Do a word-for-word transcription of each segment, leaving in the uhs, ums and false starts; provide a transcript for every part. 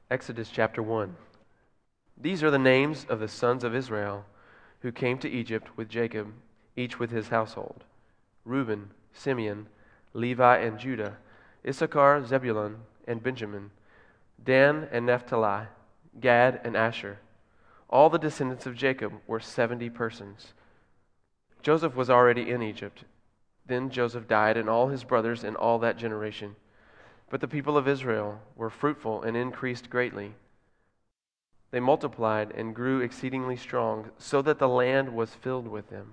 Exodus chapter one. These are the names of the sons of Israel who came to Egypt with Jacob, each with his household: Reuben, Simeon, Levi, and Judah, Issachar, Zebulun, and Benjamin, Dan and Naphtali, Gad and Asher. All the descendants of Jacob were seventy persons. Joseph was already in Egypt. Then Joseph died, and all his brothers and all that generation. But the people of Israel were fruitful and increased greatly. They multiplied and grew exceedingly strong, so that the land was filled with them.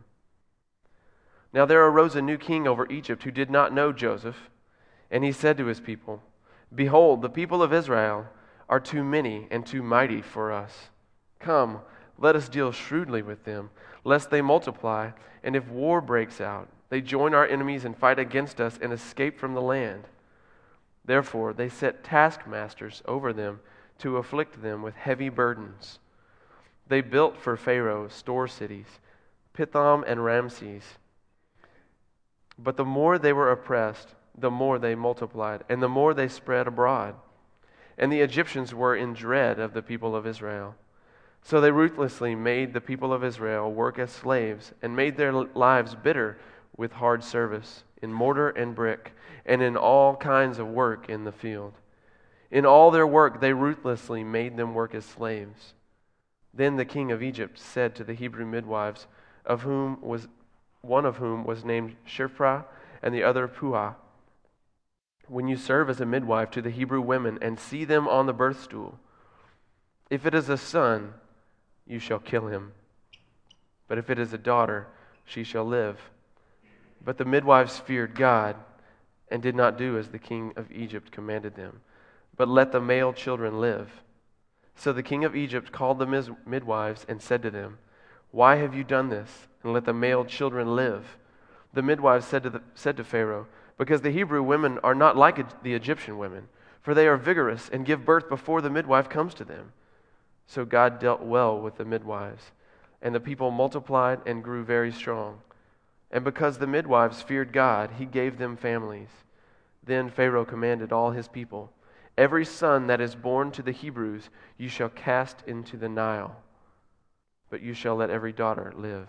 Now there arose a new king over Egypt who did not know Joseph, and he said to his people, "Behold, the people of Israel are too many and too mighty for us. Come, let us deal shrewdly with them, lest they multiply, and if war breaks out, they join our enemies and fight against us and escape from the land." Therefore they set taskmasters over them to afflict them with heavy burdens. They built for Pharaoh store cities, Pithom and Ramses. But the more they were oppressed, the more they multiplied, and the more they spread abroad. And the Egyptians were in dread of the people of Israel. So they ruthlessly made the people of Israel work as slaves, and made their lives bitter with hard service, in mortar and brick, and in all kinds of work in the field. In all their work they ruthlessly made them work as slaves. Then the king of Egypt said to the Hebrew midwives, of whom was one of whom was named Shiphrah and the other Puah, "When you serve as a midwife to the Hebrew women and see them on the birth stool, if it is a son, you shall kill him. But if it is a daughter, she shall live." But the midwives feared God and did not do as the king of Egypt commanded them, but let the male children live. So the king of Egypt called the mis- midwives and said to them, "Why have you done this, and let the male children live?" The midwives said to, the, said to Pharaoh, "Because the Hebrew women are not like the Egyptian women, for they are vigorous and give birth before the midwife comes to them." So God dealt well with the midwives, and the people multiplied and grew very strong. And because the midwives feared God, he gave them families. Then Pharaoh commanded all his people, "Every son that is born to the Hebrews you shall cast into the Nile, but you shall let every daughter live."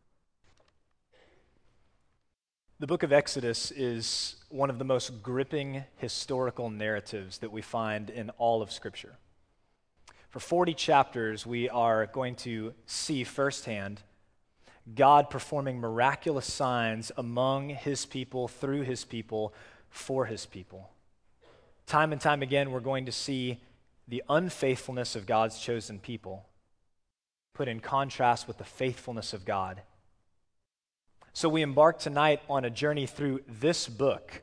The book of Exodus is one of the most gripping historical narratives that we find in all of Scripture. For forty chapters, we are going to see firsthand God performing miraculous signs among his people, through his people, for his people. Time and time again, we're going to see the unfaithfulness of God's chosen people put in contrast with the faithfulness of God. So we embark tonight on a journey through this book,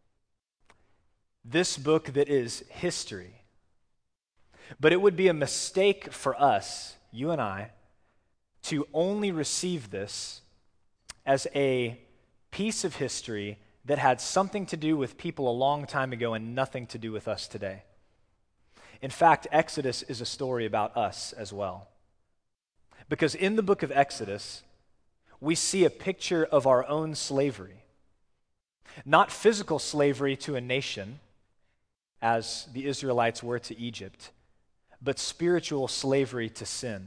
this book that is history. But it would be a mistake for us, you and I, to only receive this as a piece of history that had something to do with people a long time ago and nothing to do with us today. In fact, Exodus is a story about us as well. Because in the book of Exodus, we see a picture of our own slavery. Not physical slavery to a nation, as the Israelites were to Egypt, but spiritual slavery to sin.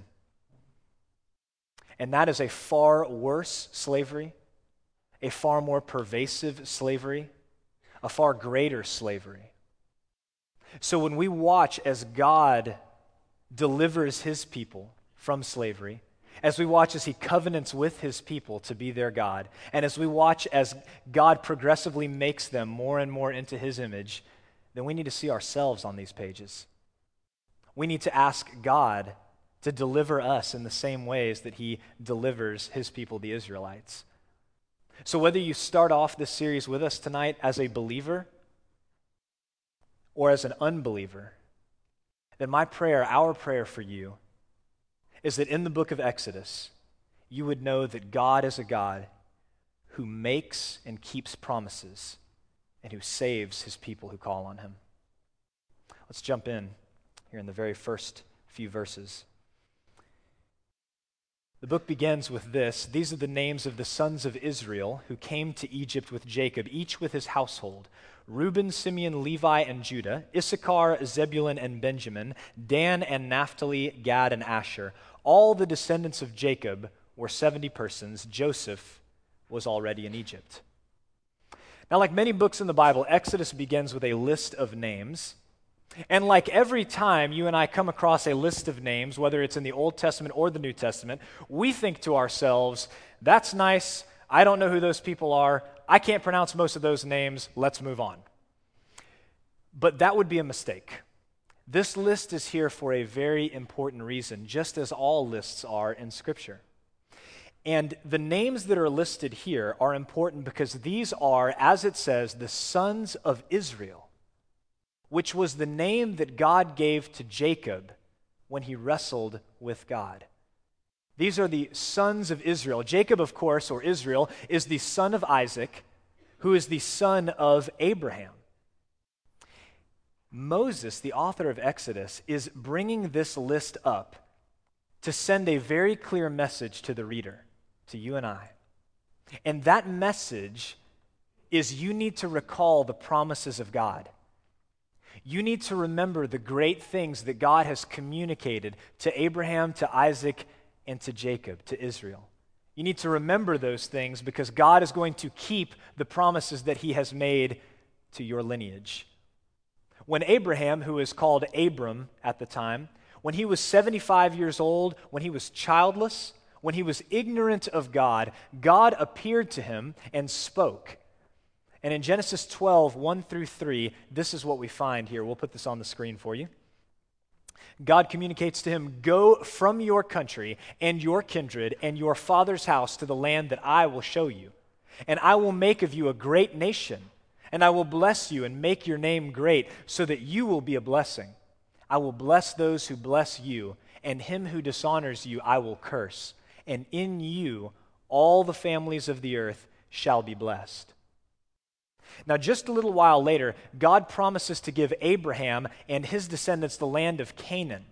And that is a far worse slavery, a far more pervasive slavery, a far greater slavery. So when we watch as God delivers his people from slavery, as we watch as he covenants with his people to be their God, and as we watch as God progressively makes them more and more into his image, then we need to see ourselves on these pages. We need to ask God to deliver us in the same ways that he delivers his people, the Israelites. So whether you start off this series with us tonight as a believer or as an unbeliever, then my prayer, our prayer for you, is that in the book of Exodus, you would know that God is a God who makes and keeps promises and who saves his people who call on him. Let's jump in here in the very first few verses. The book begins with this. These are the names of the sons of Israel who came to Egypt with Jacob, each with his household. Reuben, Simeon, Levi, and Judah, Issachar, Zebulun, and Benjamin, Dan and Naphtali, Gad, and Asher. All the descendants of Jacob were seventy persons. Joseph was already in Egypt. Now, like many books in the Bible, Exodus begins with a list of names. And like every time you and I come across a list of names, whether it's in the Old Testament or the New Testament, we think to ourselves, that's nice, I don't know who those people are, I can't pronounce most of those names, let's move on. But that would be a mistake. This list is here for a very important reason, just as all lists are in Scripture. And the names that are listed here are important because these are, as it says, the sons of Israel, which was the name that God gave to Jacob when he wrestled with God. These are the sons of Israel. Jacob, of course, or Israel, is the son of Isaac, who is the son of Abraham. Moses, the author of Exodus, is bringing this list up to send a very clear message to the reader, to you and I. And that message is you need to recall the promises of God. You need to remember the great things that God has communicated to Abraham, to Isaac, and to Jacob, to Israel. You need to remember those things because God is going to keep the promises that he has made to your lineage. When Abraham, who is called Abram at the time, when he was seventy-five years old, when he was childless, when he was ignorant of God, God appeared to him and spoke. And in Genesis twelve, one through three, this is what we find here. We'll put this on the screen for you. God communicates to him, "Go from your country and your kindred and your father's house to the land that I will show you. And I will make of you a great nation, and I will bless you and make your name great so that you will be a blessing. I will bless those who bless you, and him who dishonors you I will curse. And in you all the families of the earth shall be blessed." Now, just a little while later, God promises to give Abraham and his descendants the land of Canaan.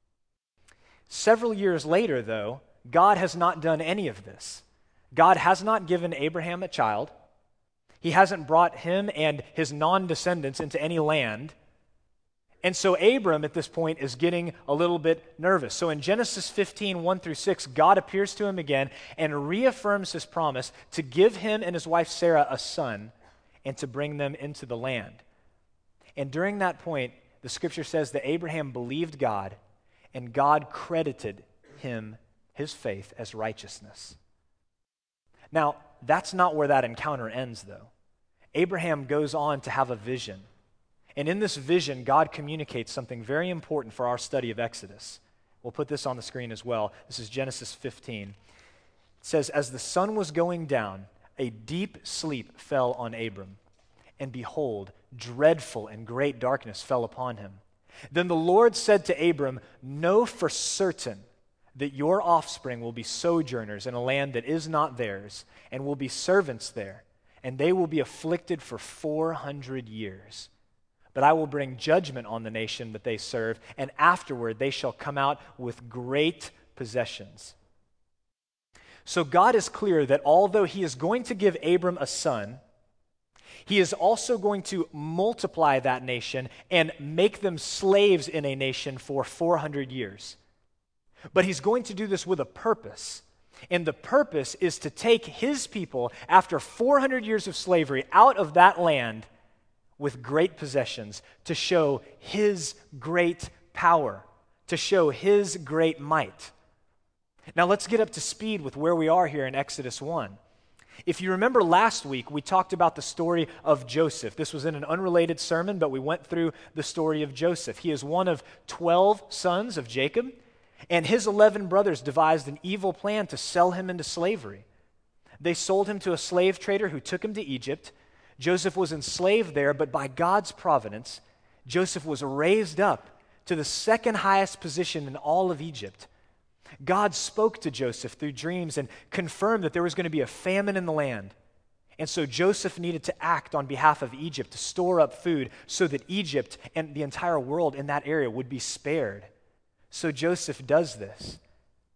Several years later, though, God has not done any of this. God has not given Abraham a child. He hasn't brought him and his non-descendants into any land. And so Abram at this point is getting a little bit nervous. So in Genesis fifteen, one through six, God appears to him again and reaffirms his promise to give him and his wife Sarah a son and to bring them into the land. And during that point, the scripture says that Abraham believed God, and God credited him, his faith, as righteousness. Now, that's not where that encounter ends, though. Abraham goes on to have a vision. And in this vision, God communicates something very important for our study of Exodus. We'll put this on the screen as well. This is Genesis fifteen. It says, "As the sun was going down, a deep sleep fell on Abram, and behold, dreadful and great darkness fell upon him. Then the Lord said to Abram, 'Know for certain that your offspring will be sojourners in a land that is not theirs, and will be servants there, and they will be afflicted for four hundred years. But I will bring judgment on the nation that they serve, and afterward they shall come out with great possessions.'" So God is clear that although he is going to give Abram a son, he is also going to multiply that nation and make them slaves in a nation for four hundred years. But he's going to do this with a purpose. And the purpose is to take his people, after four hundred years of slavery, out of that land with great possessions, to show his great power, to show his great might. Now let's get up to speed with where we are here in Exodus one. If you remember last week, we talked about the story of Joseph. This was in an unrelated sermon, but we went through the story of Joseph. He is one of twelve sons of Jacob, and his eleven brothers devised an evil plan to sell him into slavery. They sold him to a slave trader who took him to Egypt. Joseph was enslaved there, but by God's providence, Joseph was raised up to the second highest position in all of Egypt. God spoke to Joseph through dreams and confirmed that there was going to be a famine in the land. And so Joseph needed to act on behalf of Egypt to store up food so that Egypt and the entire world in that area would be spared. So Joseph does this.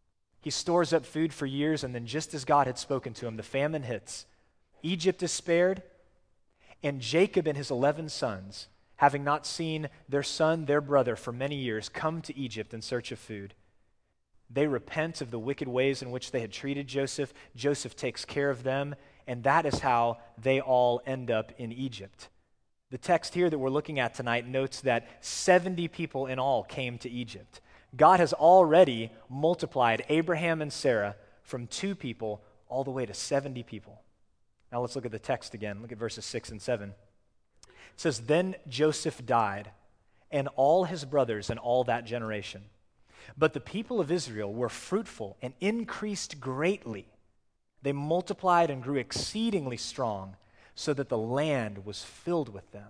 He stores up food for years, and then just as God had spoken to him, the famine hits. Egypt is spared, and Jacob and his eleven sons, having not seen their son, their brother, for many years, come to Egypt in search of food. They repent of the wicked ways in which they had treated Joseph. Joseph takes care of them, and that is how they all end up in Egypt. The text here that we're looking at tonight notes that seventy people in all came to Egypt. God has already multiplied Abraham and Sarah from two people all the way to seventy people. Now let's look at the text again. Look at verses six and seven. It says, "Then Joseph died, and all his brothers and all that generation. But the people of Israel were fruitful and increased greatly. They multiplied and grew exceedingly strong, so that the land was filled with them."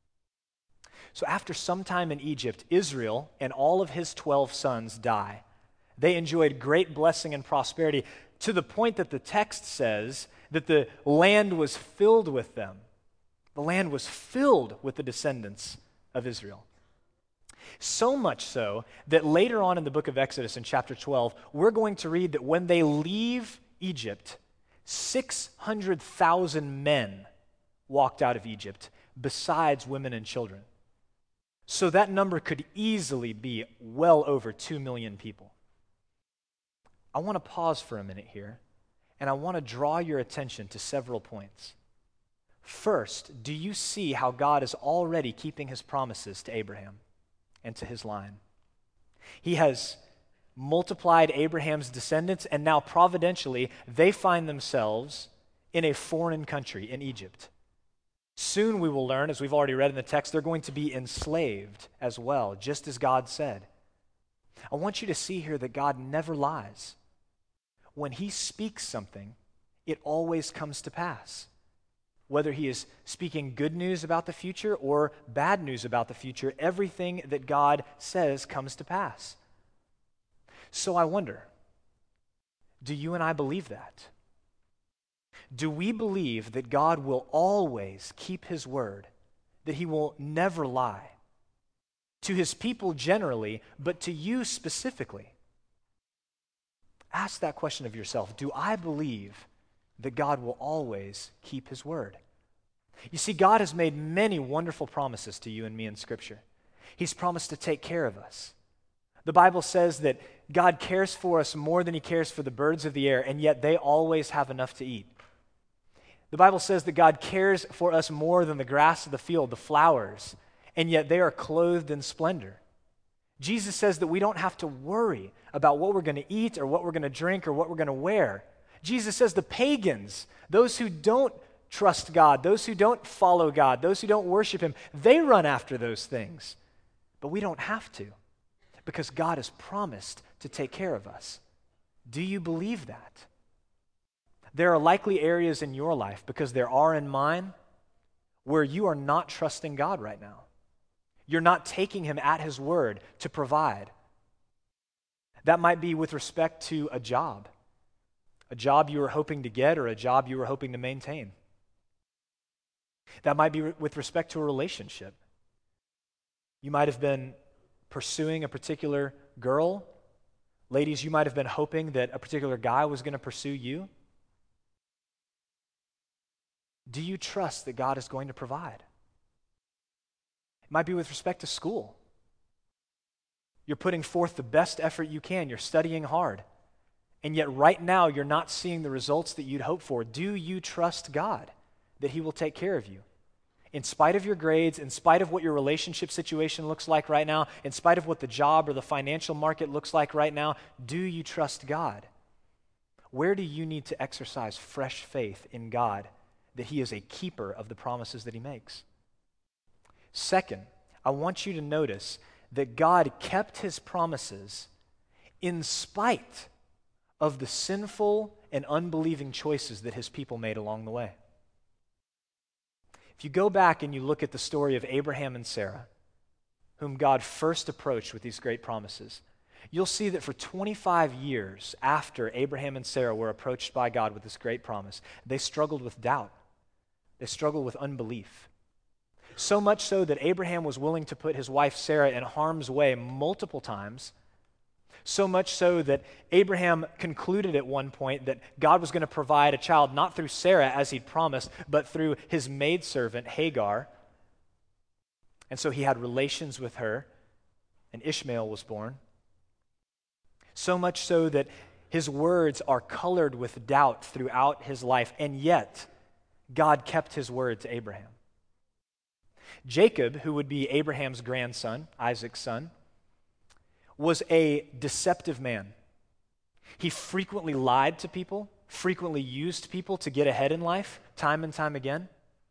So after some time in Egypt, Israel and all of his twelve sons die. They enjoyed great blessing and prosperity to the point that the text says that the land was filled with them. The land was filled with the descendants of Israel. So much so that later on in the book of Exodus in chapter twelve, we're going to read that when they leave Egypt, six hundred thousand men walked out of Egypt, besides women and children. So that number could easily be well over two million people. I want to pause for a minute here, and I want to draw your attention to several points. First, do you see how God is already keeping his promises to Abraham and to his line? He has multiplied Abraham's descendants, and now providentially, they find themselves in a foreign country, in Egypt. Soon we will learn, as we've already read in the text, they're going to be enslaved as well, just as God said. I want you to see here that God never lies. When he speaks something, it always comes to pass. Whether he is speaking good news about the future or bad news about the future, everything that God says comes to pass. So I wonder, do you and I believe that? Do we believe that God will always keep his word, that he will never lie? To his people generally, but to you specifically. Ask that question of yourself. Do I believe that God will always keep his word? You see, God has made many wonderful promises to you and me in Scripture. He's promised to take care of us. The Bible says that God cares for us more than he cares for the birds of the air, and yet they always have enough to eat. The Bible says that God cares for us more than the grass of the field, the flowers, and yet they are clothed in splendor. Jesus says that we don't have to worry about what we're going to eat or what we're going to drink or what we're going to wear. Jesus says the pagans, those who don't trust God, those who don't follow God, those who don't worship him, they run after those things. But we don't have to, because God has promised to take care of us. Do you believe that? There are likely areas in your life, because there are in mine, where you are not trusting God right now. You're not taking him at his word to provide. That might be with respect to a job, a job you were hoping to get or a job you were hoping to maintain. That might be with respect to a relationship. You might have been pursuing a particular girl. Ladies, you might have been hoping that a particular guy was going to pursue you. Do you trust that God is going to provide? It might be with respect to school. You're putting forth the best effort you can. You're studying hard. And yet right now you're not seeing the results that you'd hope for. Do you trust God that he will take care of you? In spite of your grades, in spite of what your relationship situation looks like right now, in spite of what the job or the financial market looks like right now, do you trust God? Where do you need to exercise fresh faith in God that he is a keeper of the promises that he makes? Second, I want you to notice that God kept his promises in spite of the sinful and unbelieving choices that his people made along the way. If you go back and you look at the story of Abraham and Sarah, whom God first approached with these great promises, you'll see that for twenty-five years after Abraham and Sarah were approached by God with this great promise, they struggled with doubt. They struggled with unbelief. So much so that Abraham was willing to put his wife Sarah in harm's way multiple times So much so that Abraham concluded at one point that God was going to provide a child not through Sarah as he'd promised, but through his maidservant Hagar. And so he had relations with her, and Ishmael was born. So much so that his words are colored with doubt throughout his life, and yet God kept his word to Abraham. Jacob, who would be Abraham's grandson, Isaac's son, was a deceptive man. He frequently lied to people, frequently used people to get ahead in life, time and time again.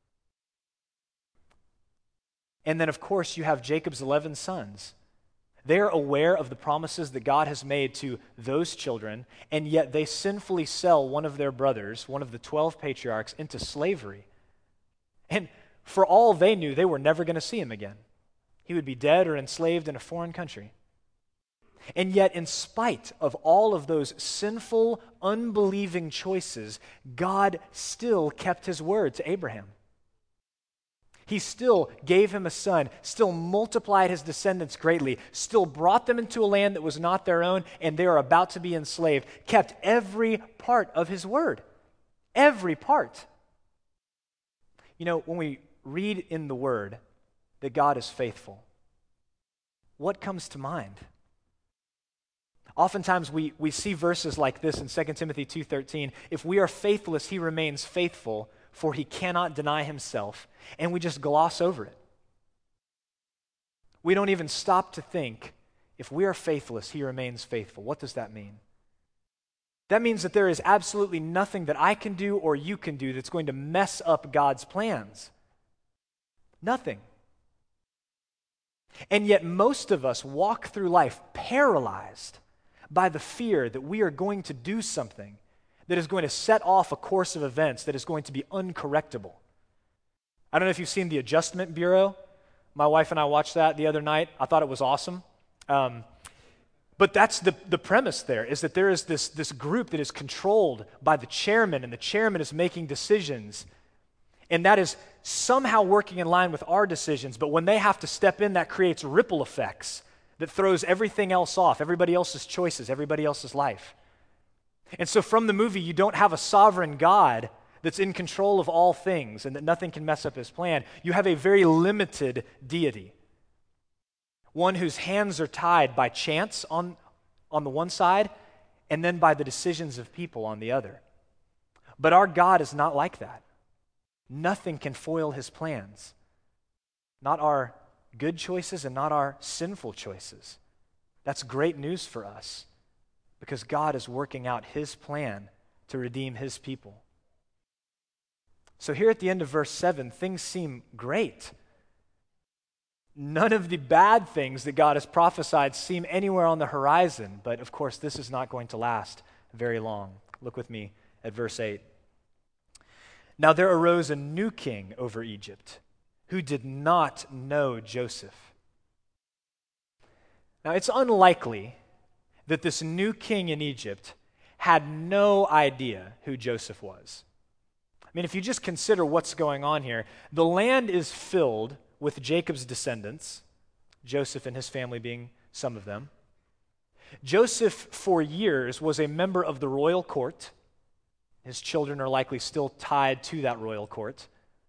And then, of course, you have Jacob's eleven sons. They are aware of the promises that God has made to those children, and yet they sinfully sell one of their brothers, one of the twelve patriarchs, into slavery. And for all they knew, they were never going to see him again. He would be dead or enslaved in a foreign country. And yet, in spite of all of those sinful, unbelieving choices, God still kept his word to Abraham. He still gave him a son, still multiplied his descendants greatly, still brought them into a land that was not their own, and they are about to be enslaved, kept every part of his word. Every part. You know, when we read in the word that God is faithful, what comes to mind? Oftentimes we, we see verses like this in Second Timothy two thirteen. If we are faithless, he remains faithful, for he cannot deny himself. And we just gloss over it. We don't even stop to think, if we are faithless, he remains faithful. What does that mean? That means that there is absolutely nothing that I can do or you can do that's going to mess up God's plans. Nothing. And yet most of us walk through life paralyzed by the fear that we are going to do something that is going to set off a course of events that is going to be uncorrectable. I don't know if you've seen The Adjustment Bureau. My wife and I watched that the other night. I thought it was awesome. Um, but that's the, the premise there, is that there is this, this group that is controlled by the chairman, and the chairman is making decisions, and that is somehow working in line with our decisions, but when they have to step in, that creates ripple effects that throws everything else off, everybody else's choices, everybody else's life. And so from the movie, you don't have a sovereign God that's in control of all things and that nothing can mess up his plan. You have a very limited deity, one whose hands are tied by chance on, on the one side and then by the decisions of people on the other. But our God is not like that. Nothing can foil his plans. Not our good choices and not our sinful choices. That's great news for us because God is working out his plan to redeem his people. So here at the end of verse seven, things seem great. None of the bad things that God has prophesied seem anywhere on the horizon, but of course this is not going to last very long. Look with me at verse eight. Now there arose a new king over Egypt who did not know Joseph. Now it's unlikely that this new king in Egypt had no idea who Joseph was. I mean, if you just consider what's going on here, the land is filled with Jacob's descendants, Joseph and his family being some of them. Joseph, for years, was a member of the royal court. His children are likely still tied to that royal court.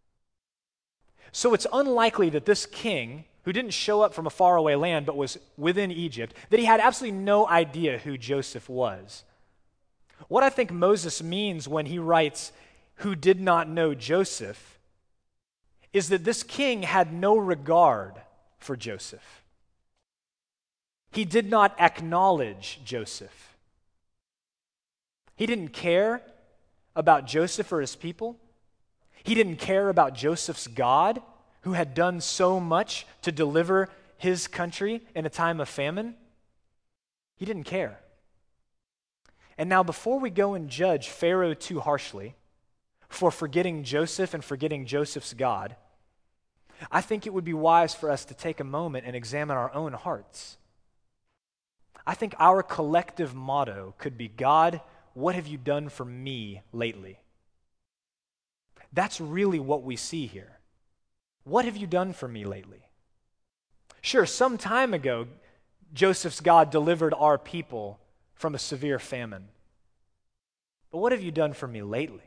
So it's unlikely that this king, who didn't show up from a faraway land but was within Egypt, that he had absolutely no idea who Joseph was. What I think Moses means when he writes, who did not know Joseph, is that this king had no regard for Joseph. He did not acknowledge Joseph. He didn't care about Joseph or his people. He didn't care about Joseph's God, who had done so much to deliver his country in a time of famine. He didn't care. And now, before we go and judge Pharaoh too harshly for forgetting Joseph and forgetting Joseph's God, I think it would be wise for us to take a moment and examine our own hearts. I think our collective motto could be, God, what have you done for me lately? That's really what we see here. What have you done for me lately? Sure, some time ago, Joseph's God delivered our people from a severe famine. But what have you done for me lately?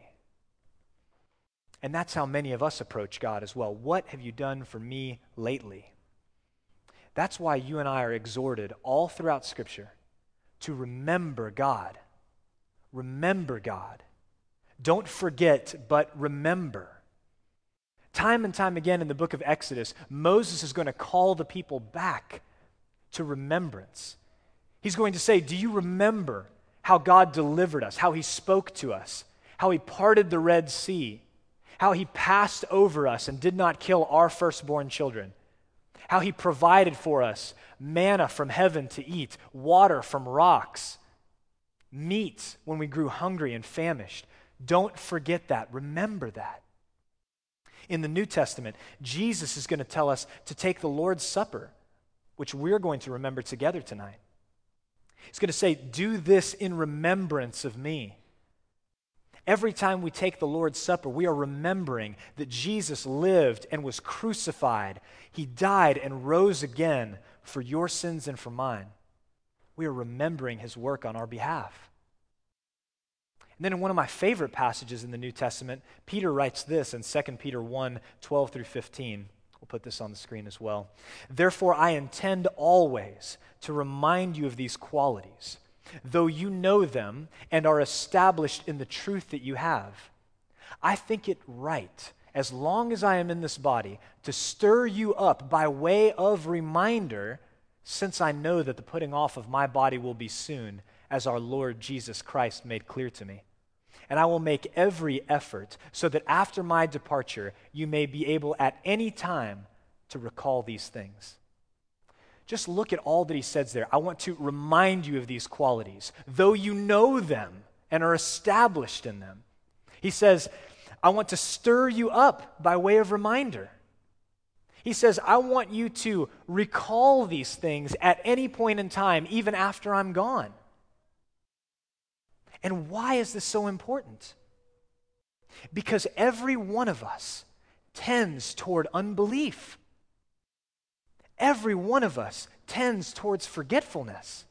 And that's how many of us approach God as well. What have you done for me lately? That's why you and I are exhorted all throughout Scripture to remember God. Remember God. Don't forget, but remember. Time and time again in the book of Exodus, Moses is going to call the people back to remembrance. He's going to say, do you remember how God delivered us, how he spoke to us, how he parted the Red Sea, how he passed over us and did not kill our firstborn children, how he provided for us manna from heaven to eat, water from rocks, meat when we grew hungry and famished. Don't forget that. Remember that. In the New Testament, Jesus is going to tell us to take the Lord's Supper, which we're going to remember together tonight. He's going to say, do this in remembrance of me. Every time we take the Lord's Supper, we are remembering that Jesus lived and was crucified. He died and rose again for your sins and for mine. We are remembering his work on our behalf. And then in one of my favorite passages in the New Testament, Peter writes this in Second Peter one, twelve through fifteen. We'll put this on the screen as well. Therefore, I intend always to remind you of these qualities, though you know them and are established in the truth that you have. I think it right, as long as I am in this body, to stir you up by way of reminder, since I know that the putting off of my body will be soon, as our Lord Jesus Christ made clear to me. And I will make every effort so that after my departure, you may be able at any time to recall these things. Just look at all that he says there. I want to remind you of these qualities, though you know them and are established in them. He says, I want to stir you up by way of reminder. He says, I want you to recall these things at any point in time, even after I'm gone. And why is this so important? Because every one of us tends toward unbelief. Every one of us tends towards forgetfulness.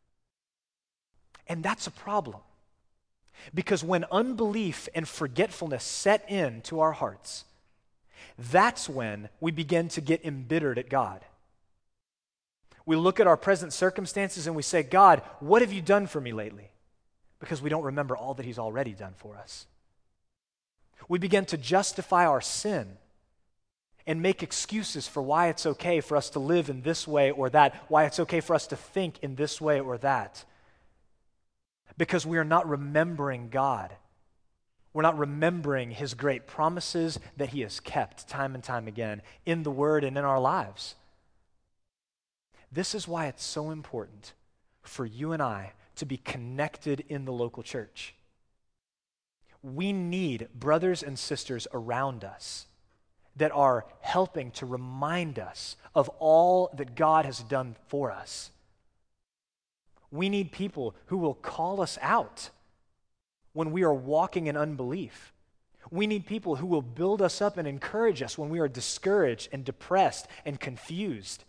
And that's a problem. Because when unbelief and forgetfulness set in to our hearts, that's when we begin to get embittered at God. We look at our present circumstances and we say, God, what have you done for me lately? Because we don't remember all that he's already done for us. We begin to justify our sin and make excuses for why it's okay for us to live in this way or that, why it's okay for us to think in this way or that. Because we are not remembering God. We're not remembering his great promises that he has kept time and time again in the Word and in our lives. This is why it's so important for you and I to be connected in the local church. We need brothers and sisters around us that are helping to remind us of all that God has done for us. We need people who will call us out when we are walking in unbelief. We need people who will build us up and encourage us when we are discouraged and depressed and confused.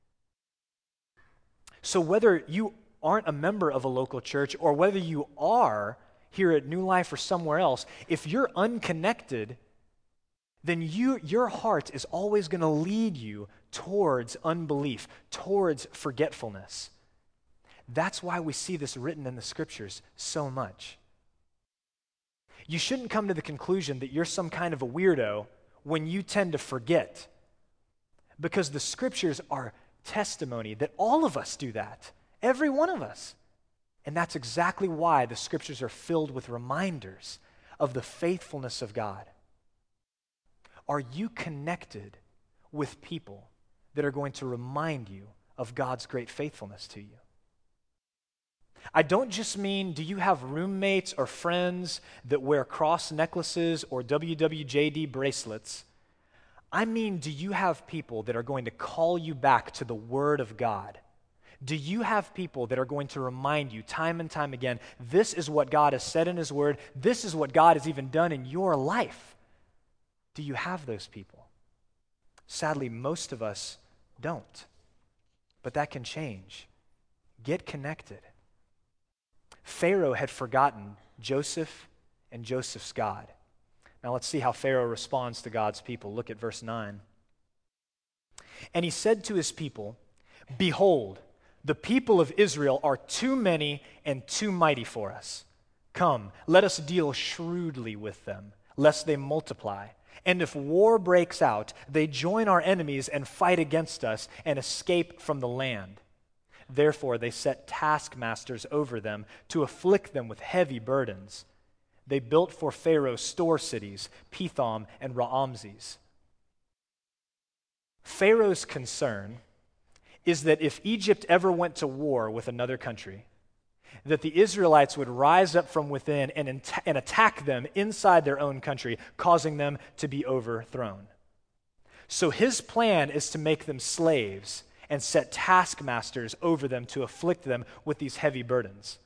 So whether you aren't a member of a local church or whether you are here at New Life or somewhere else, if you're unconnected, then you, your heart is always going to lead you towards unbelief, towards forgetfulness. That's why we see this written in the Scriptures so much. You shouldn't come to the conclusion that you're some kind of a weirdo when you tend to forget, because the Scriptures are testimony that all of us do that, every one of us. And that's exactly why the Scriptures are filled with reminders of the faithfulness of God. Are you connected with people that are going to remind you of God's great faithfulness to you? I don't just mean, do you have roommates or friends that wear cross necklaces or W W J D bracelets? I mean, do you have people that are going to call you back to the Word of God? Do you have people that are going to remind you time and time again, this is what God has said in his Word, this is what God has even done in your life? Do you have those people? Sadly, most of us don't. But that can change Get connected. Pharaoh had forgotten Joseph and Joseph's God. Now let's see how Pharaoh responds to God's people. Look at verse nine. And he said to his people, "Behold, the people of Israel are too many and too mighty for us. Come, let us deal shrewdly with them, lest they multiply. And if war breaks out, they join our enemies and fight against us and escape from the land." Therefore they set taskmasters over them to afflict them with heavy burdens. They built for Pharaoh store cities, Pithom and Raamses. Pharaoh's concern is that if Egypt ever went to war with another country, that the Israelites would rise up from within and, in- and attack them inside their own country, causing them to be overthrown. So his plan is to make them slaves and set taskmasters over them to afflict them with these heavy burdens.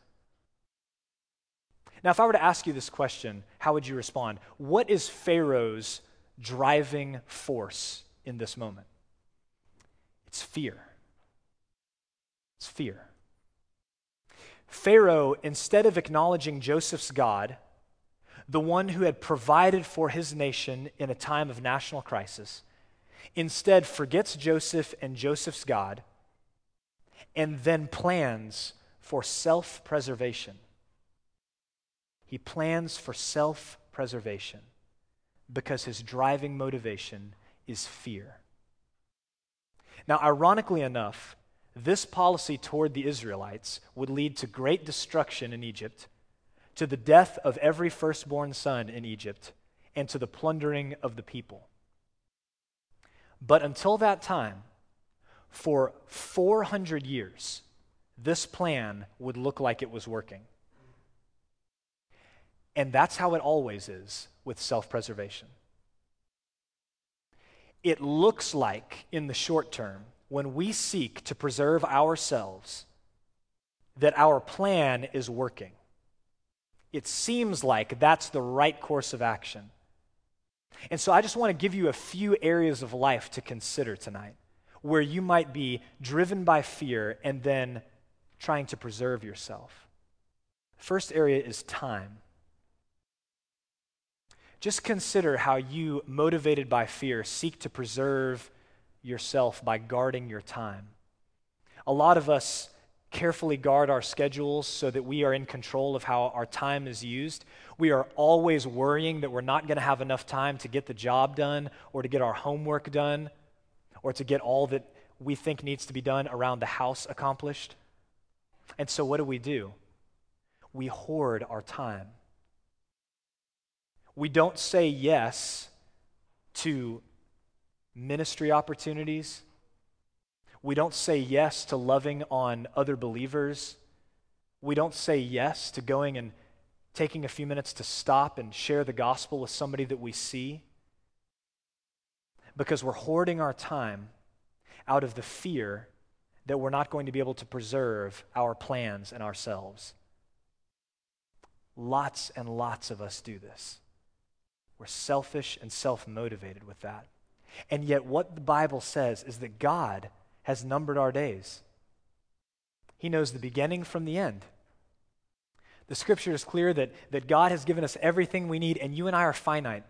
Now, if I were to ask you this question, how would you respond? What is Pharaoh's driving force in this moment? It's fear. It's fear. Pharaoh, instead of acknowledging Joseph's God, the one who had provided for his nation in a time of national crisis, instead forgets Joseph and Joseph's God and then plans for self-preservation. He plans for self-preservation because his driving motivation is fear. Now, ironically enough, this policy toward the Israelites would lead to great destruction in Egypt, to the death of every firstborn son in Egypt, and to the plundering of the people. But until that time, for four hundred years, this plan would look like it was working. And that's how it always is with self-preservation. It looks like, in the short term, when we seek to preserve ourselves, that our plan is working. It seems like that's the right course of action. And so I just want to give you a few areas of life to consider tonight where you might be driven by fear and then trying to preserve yourself. First area is time. Just consider how you, motivated by fear, seek to preserve yourself by guarding your time. A lot of us carefully guard our schedules so that we are in control of how our time is used. We are always worrying that we're not going to have enough time to get the job done or to get our homework done or to get all that we think needs to be done around the house accomplished. And so what do we do? We hoard our time. We don't say yes to ministry opportunities. We don't say yes to loving on other believers. We don't say yes to going and taking a few minutes to stop and share the gospel with somebody that we see, because we're hoarding our time out of the fear that we're not going to be able to preserve our plans and ourselves. Lots and lots of us do this. We're selfish and self-motivated with that. And yet what the Bible says is that God has numbered our days. He knows the beginning from the end. The scripture is clear that, that God has given us everything we need, and you and I are finite.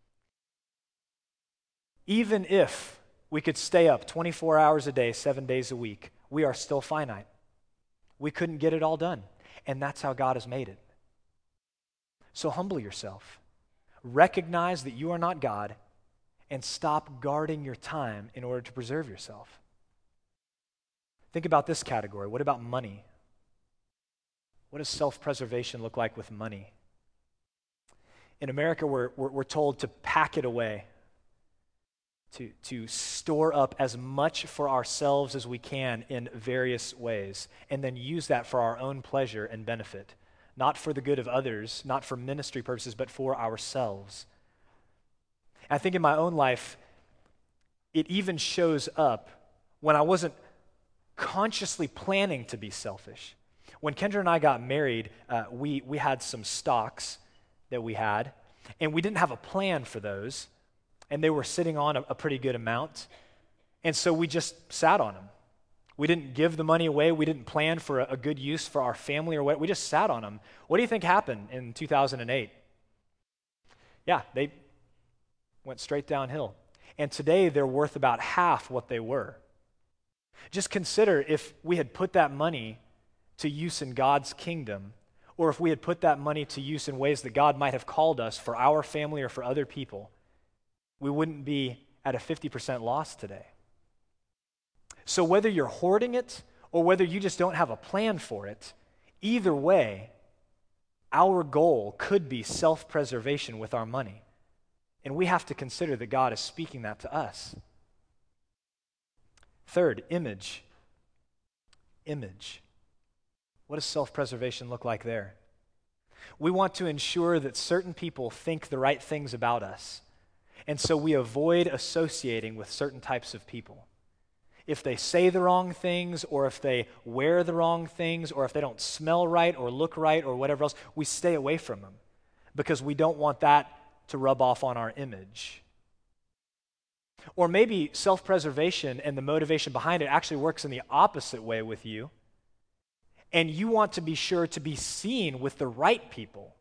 Even if we could stay up twenty-four hours a day, seven days a week, we are still finite. We couldn't get it all done, and that's how God has made it. So humble yourself. Recognize that you are not God, and stop guarding your time in order to preserve yourself. Think about this category. What about money? What does self-preservation look like with money? In America, we're, we're, we're told to pack it away, to, to store up as much for ourselves as we can in various ways, and then use that for our own pleasure and benefit. Not for the good of others, not for ministry purposes, but for ourselves. I think in my own life, it even shows up when I wasn't consciously planning to be selfish. When Kendra and I got married, uh, we, we had some stocks that we had, and we didn't have a plan for those, and they were sitting on a, a pretty good amount, and so we just sat on them. We didn't give the money away. We didn't plan for a, a good use for our family or what. We just sat on them. What do you think happened in two thousand eight? Yeah, they went straight downhill. And today they're worth about half what they were. Just consider if we had put that money to use in God's kingdom, or if we had put that money to use in ways that God might have called us for our family or for other people, we wouldn't be at a fifty percent loss today. So whether you're hoarding it or whether you just don't have a plan for it, either way, our goal could be self-preservation with our money. And we have to consider that God is speaking that to us. Third, image. Image. What does self-preservation look like there? We want to ensure that certain people think the right things about us. And so we avoid associating with certain types of people. If they say the wrong things, or if they wear the wrong things, or if they don't smell right or look right or whatever else, we stay away from them because we don't want that to rub off on our image. Or maybe self-preservation and the motivation behind it actually works in the opposite way with you, and you want to be sure to be seen with the right people.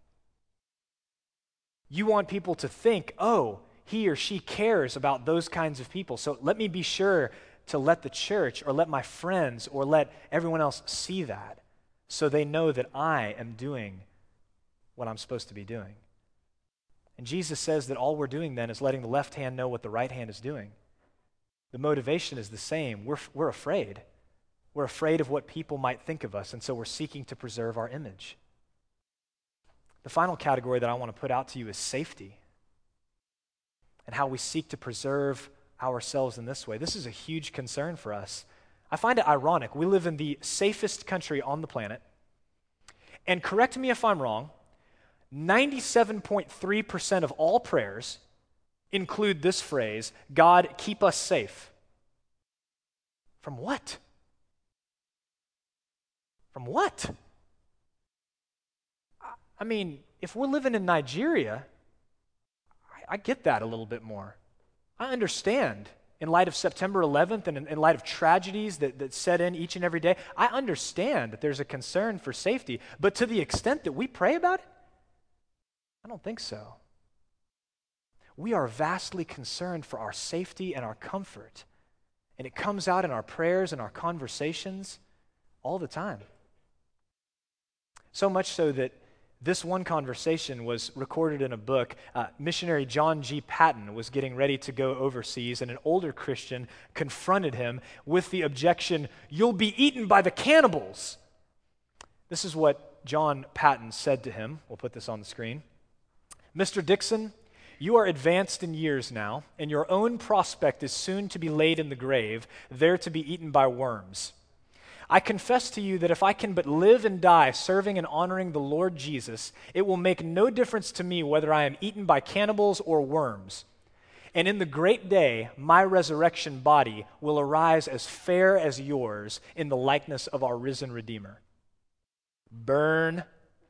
You want people to think, oh, he or she cares about those kinds of people, so let me be sure to let the church or let my friends or let everyone else see that so they know that I am doing what I'm supposed to be doing. And Jesus says that all we're doing then is letting the left hand know what the right hand is doing. The motivation is the same. We're, we're afraid. We're afraid of what people might think of us, and so we're seeking to preserve our image. The final category that I want to put out to you is safety and how we seek to preserve ourselves in this way. This is a huge concern for us. I find it ironic. We live in the safest country on the planet, and correct me if I'm wrong, ninety-seven point three percent of all prayers include this phrase, God, keep us safe. From what? From what? I mean, if we're living in Nigeria, I, I get that a little bit more. I understand in light of September eleventh and in, in light of tragedies that, that set in each and every day, I understand that there's a concern for safety, but to the extent that we pray about it, I don't think so. We are vastly concerned for our safety and our comfort, and it comes out in our prayers and our conversations all the time. So much so that this one conversation was recorded in a book. Uh, missionary John G. Patton was getting ready to go overseas, and an older Christian confronted him with the objection, "You'll be eaten by the cannibals." This is what John Patton said to him. We'll put this on the screen. "Mister Dixon, you are advanced in years now, and your own prospect is soon to be laid in the grave, there to be eaten by worms. I confess to you that if I can but live and die serving and honoring the Lord Jesus, it will make no difference to me whether I am eaten by cannibals or worms. And in the great day, my resurrection body will arise as fair as yours in the likeness of our risen Redeemer." Burn.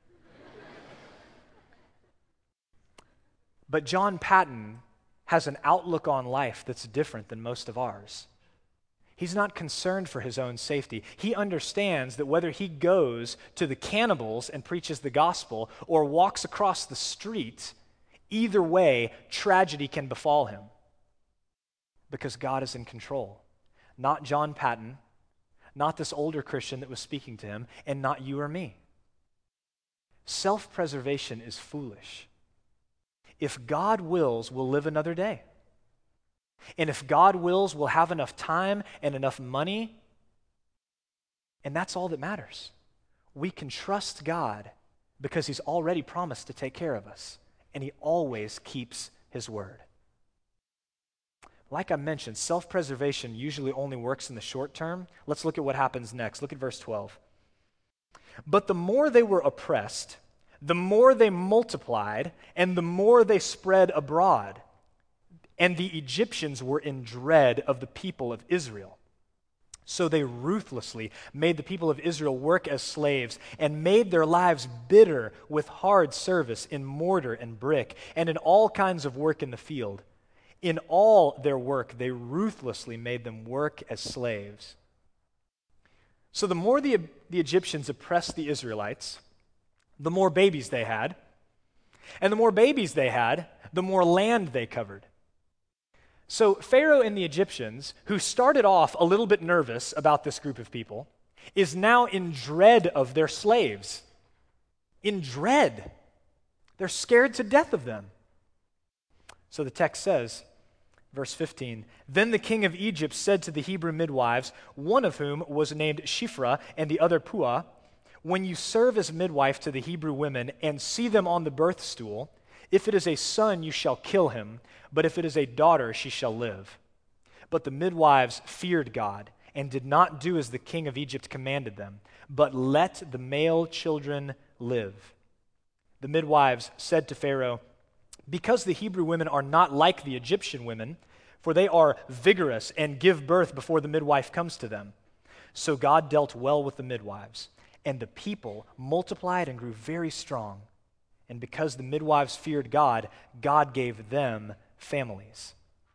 But John Patton has an outlook on life that's different than most of ours. He's not concerned for his own safety. He understands that whether he goes to the cannibals and preaches the gospel or walks across the street, either way, tragedy can befall him because God is in control. Not John Patton, not this older Christian that was speaking to him, and not you or me. Self-preservation is foolish. If God wills, we'll live another day. And if God wills, we'll have enough time and enough money, and that's all that matters. We can trust God because he's already promised to take care of us, and he always keeps his word. Like I mentioned, self-preservation usually only works in the short term. Let's look at what happens next. Look at verse twelve. "But the more they were oppressed, the more they multiplied, and the more they spread abroad. And the Egyptians were in dread of the people of Israel. So they ruthlessly made the people of Israel work as slaves and made their lives bitter with hard service in mortar and brick and in all kinds of work in the field. In all their work, they ruthlessly made them work as slaves. So the more the, the Egyptians oppressed the Israelites, the more babies they had. And the more babies they had, the more land they covered. So Pharaoh and the Egyptians, who started off a little bit nervous about this group of people, is now in dread of their slaves. In dread. They're scared to death of them. So the text says, verse fifteen, "Then the king of Egypt said to the Hebrew midwives, one of whom was named Shiphrah and the other Puah, 'When you serve as midwife to the Hebrew women and see them on the birth stool, if it is a son, you shall kill him, but if it is a daughter, she shall live.' But the midwives feared God and did not do as the king of Egypt commanded them, but let the male children live. The midwives said to Pharaoh, 'Because the Hebrew women are not like the Egyptian women, for they are vigorous and give birth before the midwife comes to them.' So God dealt well with the midwives, and the people multiplied and grew very strong. And because the midwives feared God, God gave them families."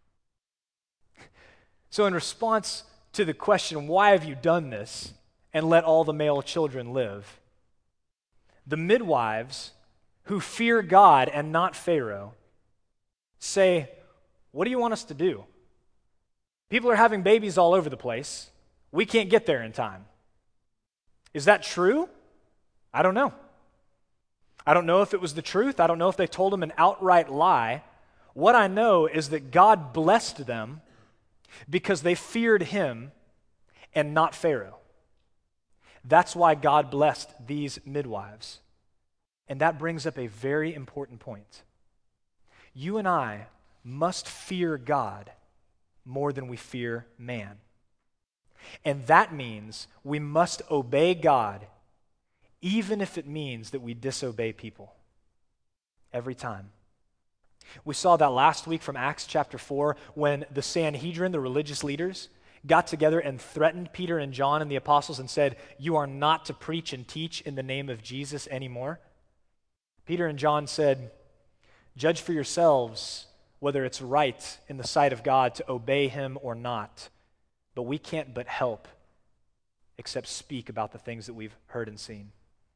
So in response to the question, why have you done this and let all the male children live, the midwives who fear God and not Pharaoh say, "What do you want us to do? People are having babies all over the place. We can't get there in time." Is that true? I don't know. I don't know if it was the truth. I don't know if they told him an outright lie. What I know is that God blessed them because they feared him and not Pharaoh. That's why God blessed these midwives. And that brings up a very important point. You and I must fear God more than we fear man. And that means we must obey God, even if it means that we disobey people. Every time. We saw that last week from Acts chapter four when the Sanhedrin, the religious leaders, got together and threatened Peter and John and the apostles and said, "You are not to preach and teach in the name of Jesus anymore." Peter and John said, "Judge for yourselves whether it's right in the sight of God to obey him or not. But we can't but help except speak about the things that we've heard and seen."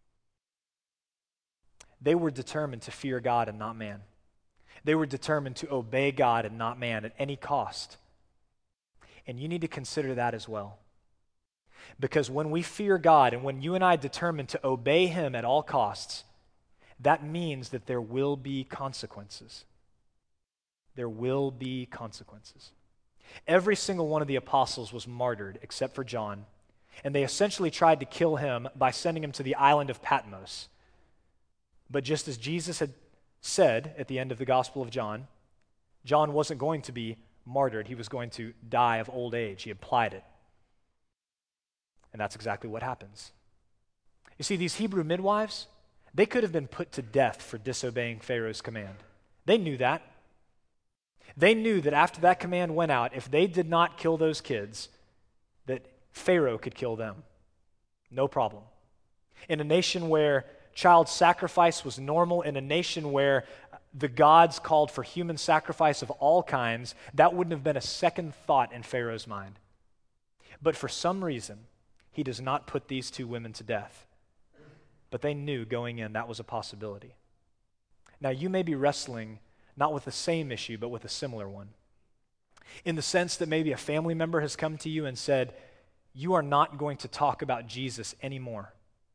They were determined to fear God and not man. They were determined to obey God and not man at any cost. And you need to consider that as well. Because when we fear God and when you and I determine to obey him at all costs, that means that there will be consequences. There will be consequences. Every single one of the apostles was martyred except for John, and they essentially tried to kill him by sending him to the island of Patmos. But just as Jesus had said at the end of the Gospel of John, John wasn't going to be martyred. He was going to die of old age. He implied it. And that's exactly what happens. You see, these Hebrew midwives, they could have been put to death for disobeying Pharaoh's command. They knew that. They knew that after that command went out, if they did not kill those kids, that Pharaoh could kill them. No problem. In a nation where child sacrifice was normal, in a nation where the gods called for human sacrifice of all kinds, that wouldn't have been a second thought in Pharaoh's mind. But for some reason, he does not put these two women to death. But they knew going in that was a possibility. Now, you may be wrestling not with the same issue, but with a similar one. In the sense that maybe a family member has come to you and said, "You are not going to talk about Jesus anymore."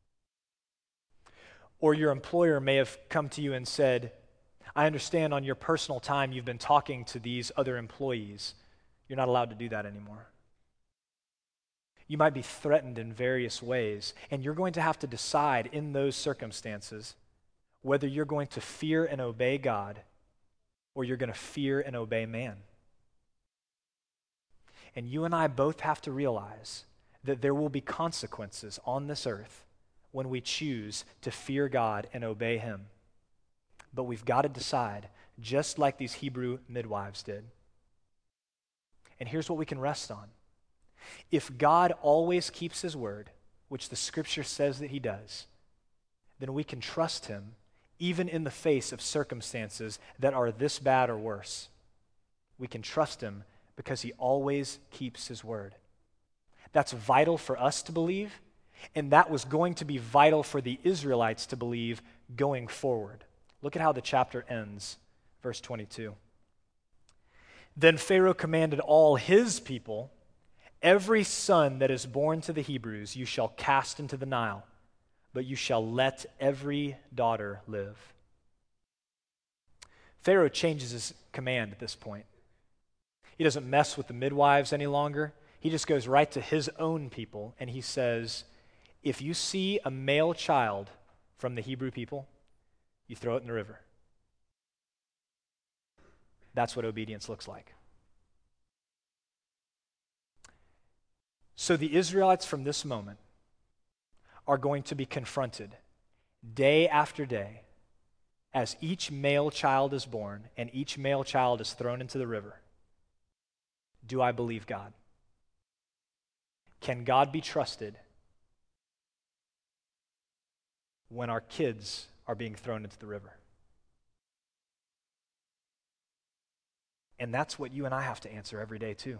Or your employer may have come to you and said, "I understand on your personal time you've been talking to these other employees. You're not allowed to do that anymore." You might be threatened in various ways, and you're going to have to decide in those circumstances whether you're going to fear and obey God or you're going to fear and obey man. And you and I both have to realize that there will be consequences on this earth when we choose to fear God and obey him. But we've got to decide, just like these Hebrew midwives did. And here's what we can rest on. If God always keeps his word, which the scripture says that he does, then we can trust him even in the face of circumstances that are this bad or worse. We can trust him because he always keeps his word. That's vital for us to believe, and that was going to be vital for the Israelites to believe going forward. Look at how the chapter ends, verse twenty-two. Then Pharaoh commanded all his people, every son that is born to the Hebrews you shall cast into the Nile, but you shall let every daughter live. Pharaoh changes his command at this point. He doesn't mess with the midwives any longer. He just goes right to his own people, and he says, if you see a male child from the Hebrew people, you throw it in the river. That's what obedience looks like. So the Israelites from this moment are going to be confronted day after day as each male child is born and each male child is thrown into the river. Do I believe God? Can God be trusted when our kids are being thrown into the river? And that's what you and I have to answer every day too.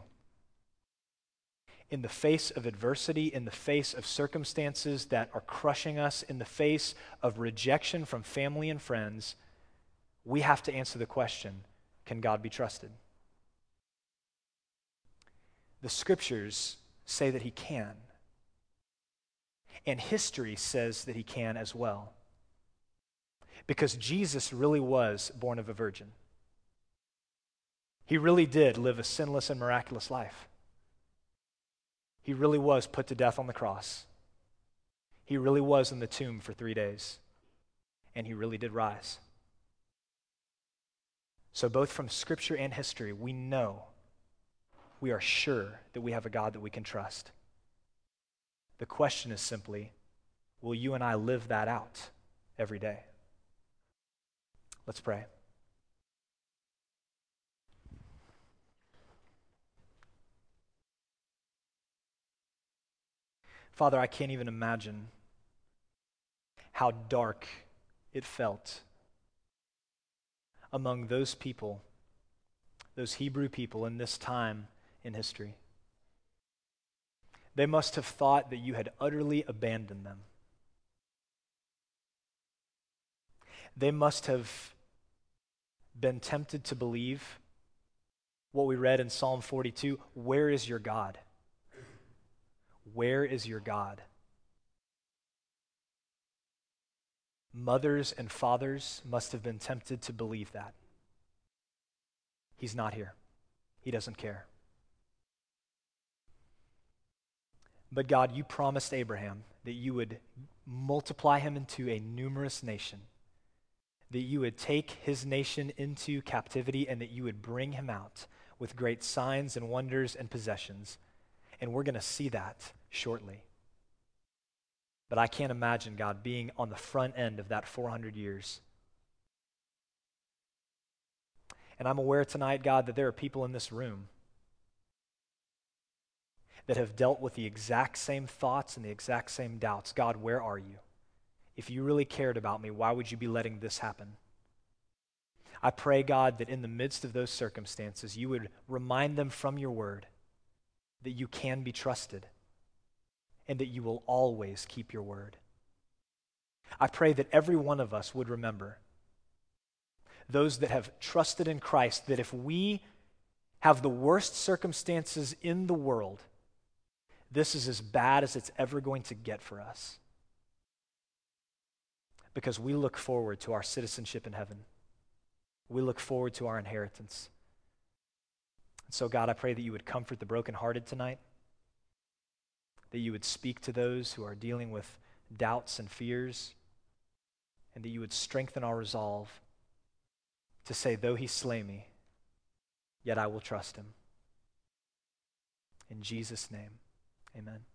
In the face of adversity, in the face of circumstances that are crushing us, in the face of rejection from family and friends, we have to answer the question, can God be trusted? The scriptures say that he can. And history says that he can as well. Because Jesus really was born of a virgin. He really did live a sinless and miraculous life. He really was put to death on the cross. He really was in the tomb for three days. And he really did rise. So both from Scripture and history, we know, we are sure that we have a God that we can trust. The question is simply, will you and I live that out every day? Let's pray. Father, I can't even imagine how dark it felt among those people, those Hebrew people in this time in history. They must have thought that you had utterly abandoned them. They must have been tempted to believe what we read in Psalm forty-two, where is your God? Where is your God? Mothers and fathers must have been tempted to believe that. He's not here. He doesn't care. But God, you promised Abraham that you would multiply him into a numerous nation, that you would take his nation into captivity, and that you would bring him out with great signs and wonders and possessions. And we're going to see that shortly. But I can't imagine God being on the front end of that four hundred years. And I'm aware tonight, God, that there are people in this room that have dealt with the exact same thoughts and the exact same doubts. God, where are you? If you really cared about me, why would you be letting this happen? I pray, God, that in the midst of those circumstances, you would remind them from your word that you can be trusted and that you will always keep your word. I pray that every one of us would remember, those that have trusted in Christ, that if we have the worst circumstances in the world, this is as bad as it's ever going to get for us. Because we look forward to our citizenship in heaven. We look forward to our inheritance. So, God, I pray that you would comfort the brokenhearted tonight, that you would speak to those who are dealing with doubts and fears, and that you would strengthen our resolve to say, though he slay me, yet I will trust him. In Jesus' name, amen.